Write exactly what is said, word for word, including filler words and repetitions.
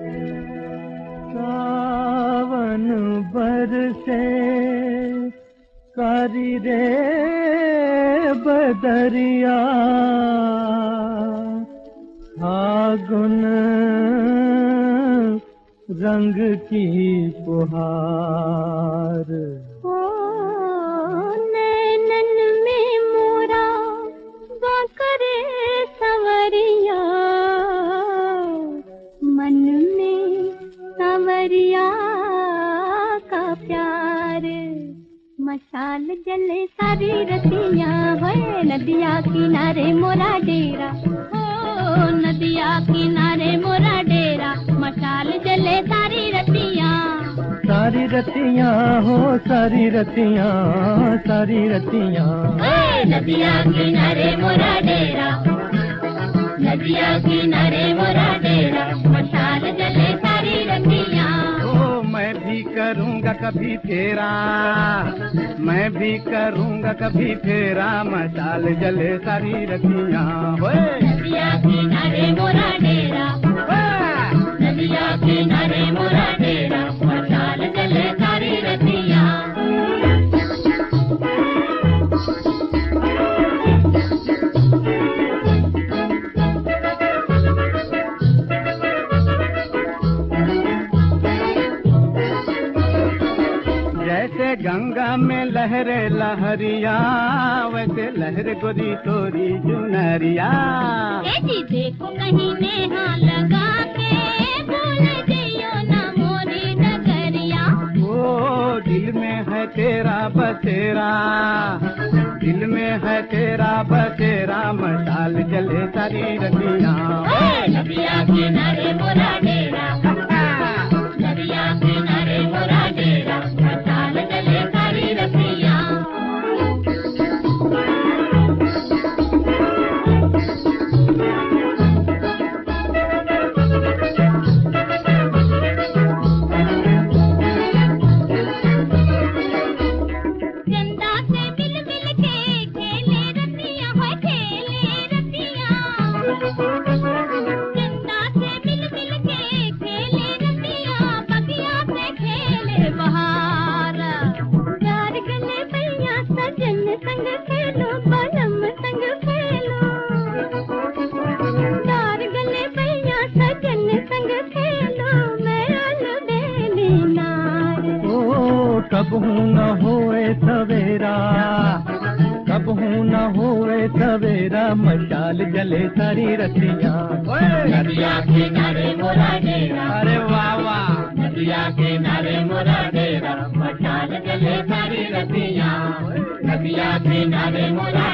सावन बरसे कारी रे बदरिया, फागुन रंग की फुहार। ओ नैनन में मोरा बाकरे सवरिया, मन में सवरिया का प्यार। मशाल जले सारी रतिया, है नदिया किनारे मोरा डेरा, ओ नदिया किनारे मोरा डेरा। मशाल जले सारी रतिया, सारी रतिया हो सारी रतिया, सारी रतिया। नदिया किनारे मोरा डेरा, नदिया किनारे मोरा डेरा। मशाल जले सारी रतिया। ओ मैं भी करूँगा कभी फेरा, मैं भी करूँगा कभी फेरा। मशाल जले सारी रतिया। नदिया किनारे मोरा डेरा, नदिया किनारे मोरा डेरा। मशाल जले सारी रतिया। जैसे गंगा में लहरे लहरिया, वैसे लहर गोरी तोरी चुनरिया। जी देखो कहीं नेहा लगा के, भूल जियो ना मोरी नगरिया। ओ दिल में है तेरा बसेरा, दिल में है तेरा बसेरा। मशाल जले सारी रतिया। नदिया किनारे मोरा डेरा, नदिया किनारे मोरा डेरा। मशाल जले सारी रतिया। कब हूँ न होए सवेरा, कब हूँ न होए सवेरा। मशाल जले सारी रतिया। नदिया किनारे मोरा डेरा, अरे वाह वाह। नदिया किनारे मोरा डेरा। मशाल जले सारी रतिया, नदिया किनारे मोरा